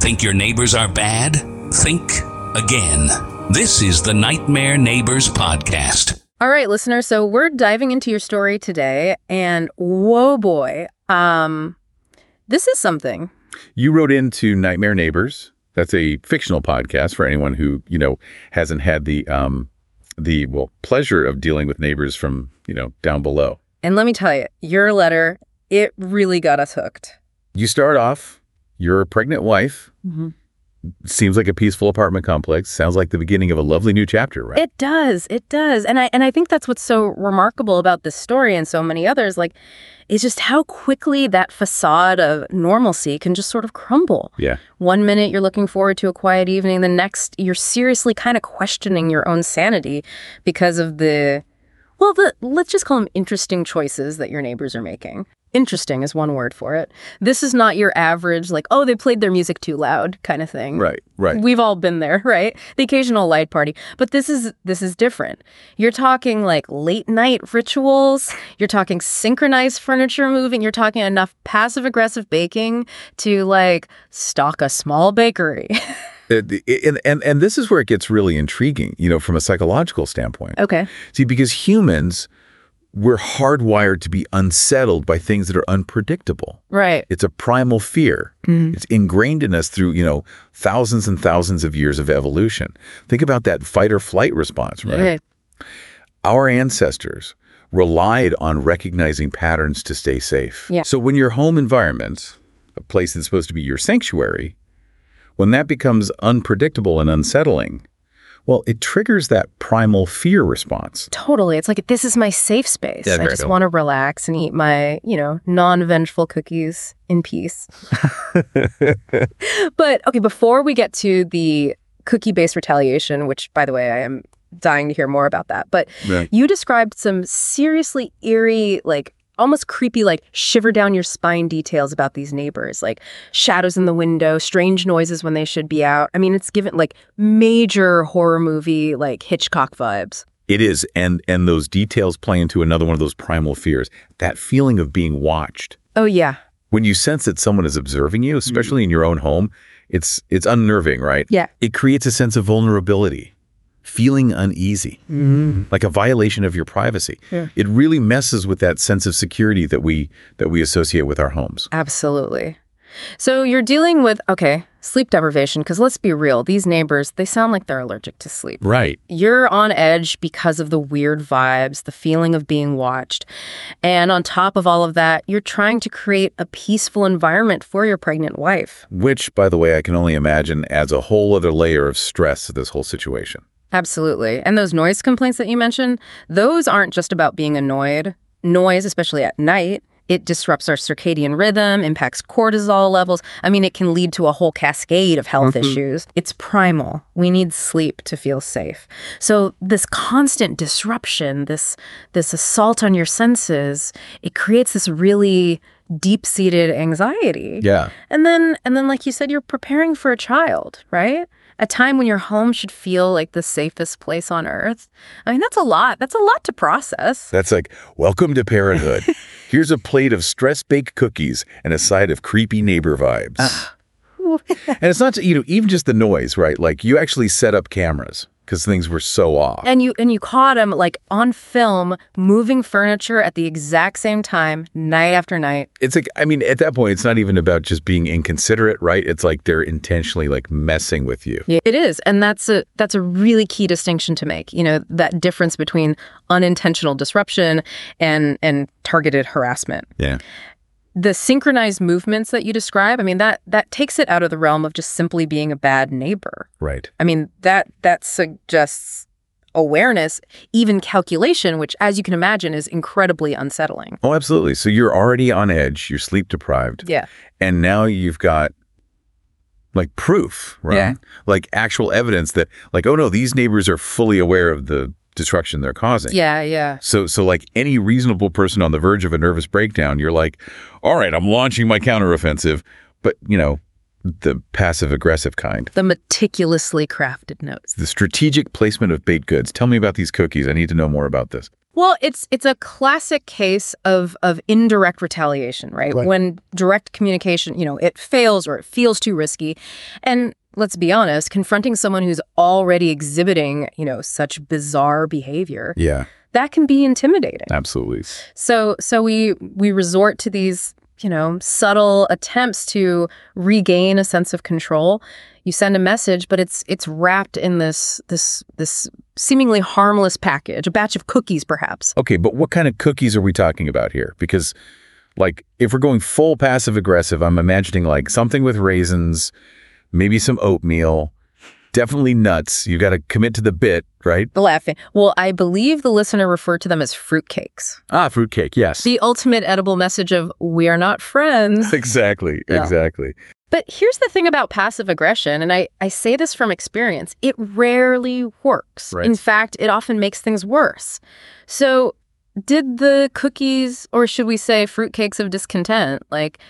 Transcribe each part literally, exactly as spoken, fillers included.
Think your neighbors are bad? Think again. This is the Nightmare Neighbors Podcast. All right, listener, so we're diving into your story today, and whoa boy, um, this is something. You wrote into Nightmare Neighbors. That's a fictional podcast for anyone who, you know, hasn't had the, um, the well, pleasure of dealing with neighbors from, you know, down below. And let me tell you, your letter, it really got us hooked. You start off, you're a pregnant wife. Mm-hmm. Seems like a peaceful apartment complex. Sounds like the beginning of a lovely new chapter, right? It does. It does. And I and I think that's what's so remarkable about this story and so many others, like, is just how quickly that facade of normalcy can just sort of crumble. Yeah. One minute you're looking forward to a quiet evening, the next you're seriously kind of questioning your own sanity because of the, well, the let's just call them interesting choices that your neighbors are making. Interesting is one word for it. This is not your average, like, oh, they played their music too loud kind of thing. Right, right. We've all been there, right? The occasional light party. But this is this is different. You're talking like late night rituals. You're talking synchronized furniture moving. You're talking enough passive aggressive baking to like stock a small bakery. and, and, and this is where it gets really intriguing, you know, from a psychological standpoint. Okay. See, because humans, we're hardwired to be unsettled by things that are unpredictable. Right. It's a primal fear. Mm. It's ingrained in us through, you know, thousands and thousands of years of evolution. Think about that fight or flight response, right? Okay. Our ancestors relied on recognizing patterns to stay safe. Yeah. So when your home environment, a place that's supposed to be your sanctuary, when that becomes unpredictable and unsettling, well, it triggers that primal fear response. Totally. It's like, this is my safe space. Yeah, I just want to relax and eat my, you know, non-vengeful cookies in peace. But, okay, before we get to the cookie-based retaliation, which, by the way, I am dying to hear more about that, but yeah. You described some seriously eerie, like, almost creepy, like shiver down your spine details about these neighbors, like shadows in the window, strange noises when they should be out. I mean, it's given like major horror movie, like Hitchcock vibes. It is. And and those details play into another one of those primal fears, that feeling of being watched. Oh, yeah. When you sense that someone is observing you, especially mm. in your own home, it's it's unnerving, right? Yeah. It creates a sense of vulnerability. Feeling uneasy, mm-hmm. like a violation of your privacy. Yeah. It really messes with that sense of security that we that we associate with our homes. Absolutely. So you're dealing with, okay, sleep deprivation, because let's be real, these neighbors, they sound like they're allergic to sleep. Right. You're on edge because of the weird vibes, the feeling of being watched. And on top of all of that, you're trying to create a peaceful environment for your pregnant wife. Which, by the way, I can only imagine adds a whole other layer of stress to this whole situation. Absolutely. And those noise complaints that you mentioned, those aren't just about being annoyed. Noise, especially at night, it disrupts our circadian rhythm, impacts cortisol levels. I mean, it can lead to a whole cascade of health mm-hmm. issues. It's primal. We need sleep to feel safe. So this constant disruption, this this assault on your senses, it creates this really deep-seated anxiety. Yeah. And then and then like you said, you're preparing for a child, right? A time when your home should feel like the safest place on earth. I mean, that's a lot. That's a lot to process. That's like, welcome to parenthood. Here's a plate of stress-baked cookies and a side of creepy neighbor vibes. Uh. And it's not, you know, even just the noise, right? Like, you actually set up cameras because things were so off. And you and you caught him, like, on film, moving furniture at the exact same time, night after night. It's like, I mean, at that point, it's not even about just being inconsiderate, right? It's like they're intentionally, like, messing with you. Yeah, it is. And that's a that's a really key distinction to make, you know, that difference between unintentional disruption and and targeted harassment. Yeah. The synchronized movements that you describe, I mean, that that takes it out of the realm of just simply being a bad neighbor. Right. I mean, that that suggests awareness, even calculation, which, as you can imagine, is incredibly unsettling. Oh, absolutely. So you're already on edge. You're sleep deprived. Yeah. And now you've got, like, proof, right? Yeah. Like, actual evidence that, like, oh, no, these neighbors are fully aware of the destruction they're causing. Yeah, yeah. So, so like any reasonable person on the verge of a nervous breakdown, you're like, all right, I'm launching my counteroffensive, but, you know, the passive-aggressive kind. The meticulously crafted notes. The strategic placement of baked goods. Tell me about these cookies. I need to know more about this. Well, it's it's a classic case of of indirect retaliation, right? Right. When direct communication, you know, it fails or it feels too risky. And let's be honest, confronting someone who's already exhibiting, you know, such bizarre behavior, Yeah, that can be intimidating. absolutely. So so we we resort to these, you know, subtle attempts to regain a sense of control. You send a message, but it's it's wrapped in this this this seemingly harmless package, a batch of cookies perhaps. Okay, but what kind of cookies are we talking about here? Because, like, if we're going full passive-aggressive, I'm imagining, like, something with raisins, maybe some oatmeal, definitely nuts. You got to commit to the bit, right? The laughing. Well, I believe the listener referred to them as fruitcakes. Ah, fruitcake, yes. The ultimate edible message of we are not friends. Exactly, Yeah. exactly. But here's the thing about passive aggression, and I, I say this from experience, it rarely works. Right. In fact, it often makes things worse. So did the cookies, or should we say fruitcakes of discontent, like,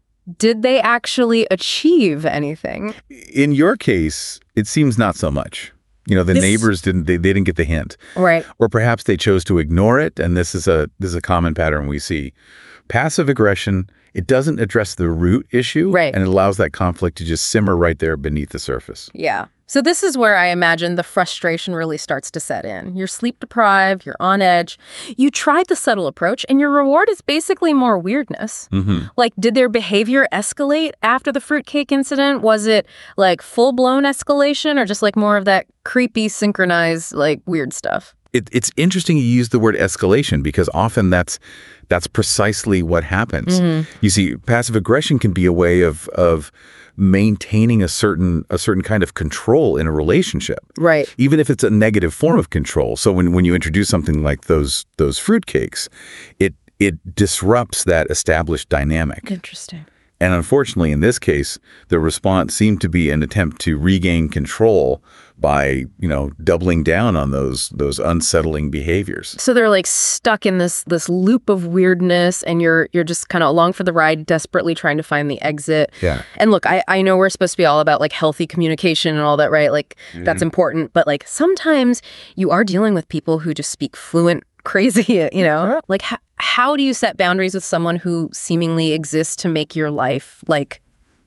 did they actually achieve anything? In your case, it seems not so much. You know, the This- neighbors didn't, they, they didn't get the hint. Right. Or perhaps they chose to ignore it, and this is a this is a common pattern we see. Passive aggression, it doesn't address the root issue, Right. and it allows that conflict to just simmer right there beneath the surface. Yeah. So this is where I imagine the frustration really starts to set in. You're sleep deprived, you're on edge. You tried the subtle approach, and your reward is basically more weirdness. Mm-hmm. Like, did their behavior escalate after the fruitcake incident? Was it like full-blown escalation or just like more of that creepy, synchronized, like weird stuff? It, it's interesting you use the word escalation because often that's that's precisely what happens. Mm-hmm. You see, passive aggression can be a way of of maintaining a certain a certain kind of control in a relationship, Right. even if it's a negative form of control. So when, when you introduce something like those those fruitcakes, it it disrupts that established dynamic. Interesting. And unfortunately, in this case, the response seemed to be an attempt to regain control by, you know, doubling down on those those unsettling behaviors. So they're like stuck in this this loop of weirdness, and you're you're just kind of along for the ride, desperately trying to find the exit. Yeah. And look, I, I know we're supposed to be all about like healthy communication and all that, right? Like that's important. But like sometimes you are dealing with people who just speak fluent crazy, you know? Like h- how do you set boundaries with someone who seemingly exists to make your life like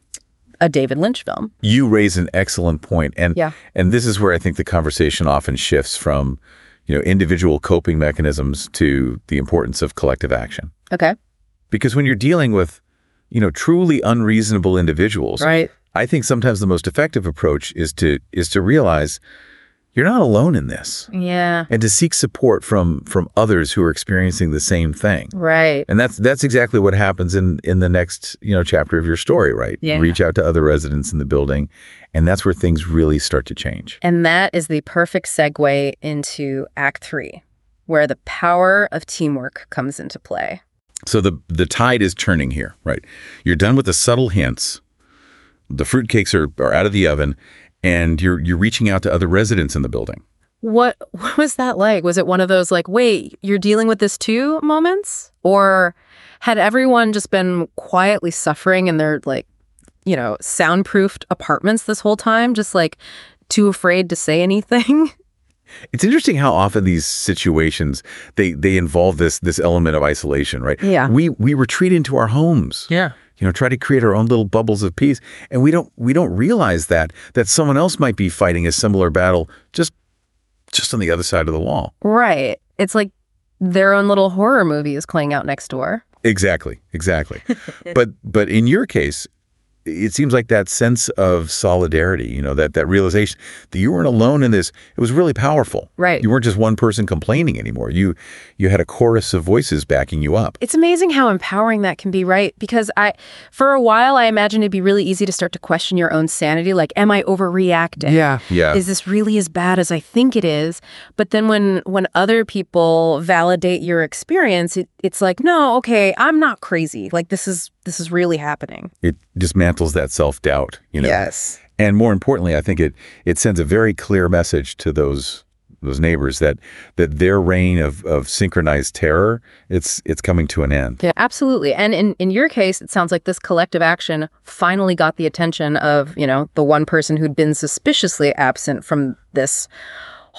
a David Lynch film? You raise an excellent point. And Yeah. and this is where I think the conversation often shifts from, you know, individual coping mechanisms to the importance of collective action. Okay. Because when you're dealing with, you know, truly unreasonable individuals, Right. I think sometimes the most effective approach is to is to realize you're not alone in this. Yeah. And to seek support from from others who are experiencing the same thing. Right. And that's that's exactly what happens in in the next, you know, chapter of your story, right? Yeah. Reach out to other residents in the building, and that's where things really start to change. And that is the perfect segue into Act Three, where the power of teamwork comes into play. So the the tide is turning here, right? You're done with the subtle hints. The fruitcakes are are out of the oven, and you're you're reaching out to other residents in the building. What what was that like? Was it one of those like, wait, you're dealing with this too moments? Or had everyone just been quietly suffering in their like, you know, soundproofed apartments this whole time, just like too afraid to say anything? It's interesting how often these situations they they involve this this element of isolation, right? Yeah. We we retreat into our homes. Yeah. You know, try to create our own little bubbles of peace, and we don't we don't realize that that someone else might be fighting a similar battle just just on the other side of the wall. Right. It's like their own little horror movie is playing out next door. Exactly, exactly. but but in your case, it seems like that sense of solidarity, you know, that that realization that you weren't alone in this, it was really powerful. Right. You weren't just one person complaining anymore. You you had a chorus of voices backing you up. It's amazing how empowering that can be, right? Because I, for a while, I imagined it'd be really easy to start to question your own sanity. Like, am I overreacting? Yeah. Is this really as bad as I think it is? But then when when other people validate your experience, it, it's like, no, okay, I'm not crazy. Like this is this is really happening. It dismantles that self-doubt, you know. Yes. And more importantly, I think it it sends a very clear message to those those neighbors that that their reign of of synchronized terror, it's it's coming to an end. Yeah, absolutely. And in, in your case, it sounds like this collective action finally got the attention of, you know, the one person who'd been suspiciously absent from this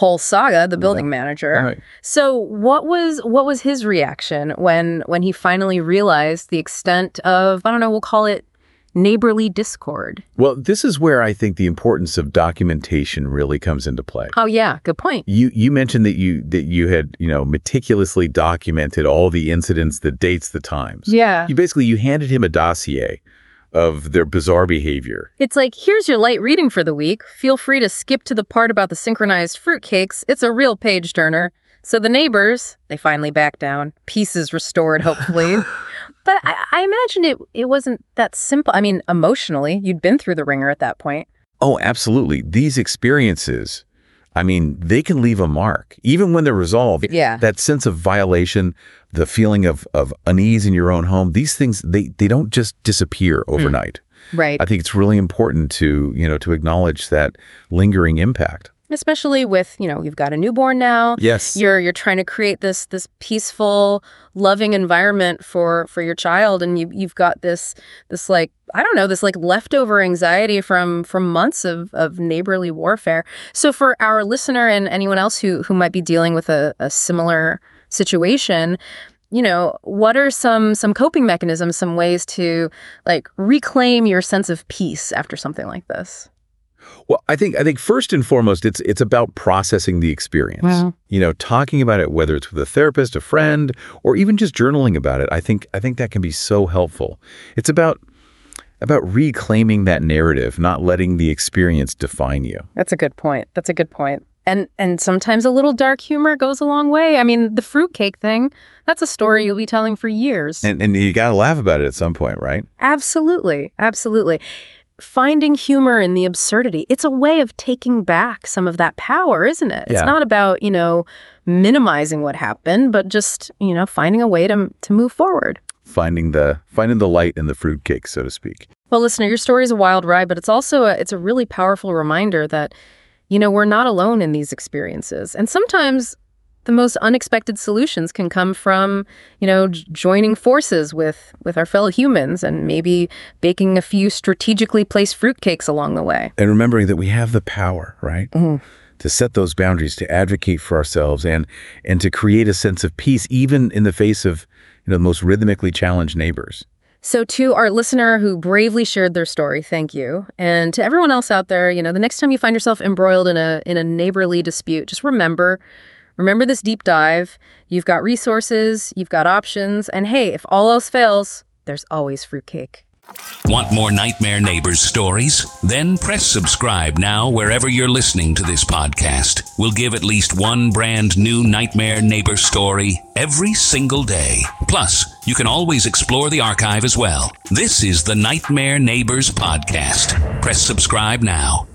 whole saga, the building manager. Right. So what was what was his reaction when when he finally realized the extent of, I don't know, we'll call it neighborly discord? Well, this is where I think the importance of documentation really comes into play. Oh yeah, good point. You you mentioned that you that you had, you know, meticulously documented all the incidents, the dates, the times. Yeah. You basically you handed him a dossier of their bizarre behavior. It's like, here's your light reading for the week. Feel free to skip to the part about the synchronized fruitcakes. It's a real page turner. So the neighbors, they finally back down. Peace is restored, hopefully. But I, I imagine it it wasn't that simple. I mean, emotionally, you'd been through the ringer at that point. Oh, absolutely. These experiences, I mean, they can leave a mark, even when they're resolved. Yeah. That sense of violation, the feeling of, of unease in your own home, these things, they, they don't just disappear overnight. Mm. Right. I think it's really important to, you know, to acknowledge that lingering impact. Especially with, you know, you've got a newborn now. Yes. You're you're trying to create this this peaceful, loving environment for for your child, and you you've got this this like I don't know, this like leftover anxiety from from months of of neighborly warfare. So for our listener and anyone else who who might be dealing with a, a similar situation, you know, what are some some coping mechanisms, some ways to like reclaim your sense of peace after something like this? Well, I think I think first and foremost, it's it's about processing the experience. Wow. You know, talking about it, whether it's with a therapist, a friend, or even just journaling about it. I think I think that can be so helpful. It's about about reclaiming that narrative, not letting the experience define you. That's a good point. That's a good point. And and sometimes a little dark humor goes a long way. I mean, the fruitcake thing, that's a story you'll be telling for years. And and you got to laugh about it at some point, right? Absolutely. Absolutely. Finding humor in the absurdity. It's a way of taking back some of that power, isn't it? Yeah. It's not about, you know, minimizing what happened, but just, you know, finding a way to to move forward. Finding the finding the light in the fruitcake, so to speak. Well, listener, your story is a wild ride, but it's also a, it's a really powerful reminder that, you know, we're not alone in these experiences. And sometimes the most unexpected solutions can come from, you know, j- joining forces with, with our fellow humans and maybe baking a few strategically placed fruitcakes along the way. And remembering that we have the power, right? Mm-hmm. To set those boundaries, to advocate for ourselves, and and to create a sense of peace, even in the face of, you know, the most rhythmically challenged neighbors. So to our listener who bravely shared their story, thank you. And to everyone else out there, you know, the next time you find yourself embroiled in a in a neighborly dispute, just remember, remember this deep dive. You've got resources, you've got options, and hey, if all else fails, there's always fruitcake. Want more Nightmare Neighbors stories? Then press subscribe now wherever you're listening to this podcast. We'll give at least one brand new Nightmare Neighbor story every single day. Plus, you can always explore the archive as well. This is the Nightmare Neighbors Podcast. Press subscribe now.